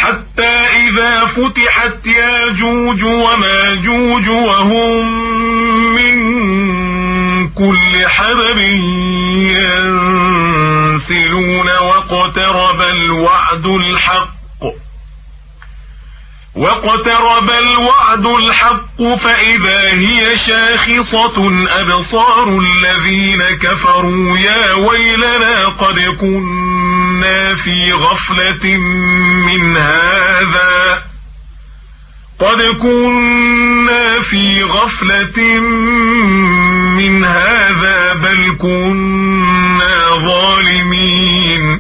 حتى إذا فتحت ياجوج وماجوج وهم من كل حدب ينسلون واقترب الوعد الحق فإذا هي شاخصة أبصار الذين كفروا يا ويلنا قد كنا في غفلة من هذا بل كنا ظالمين.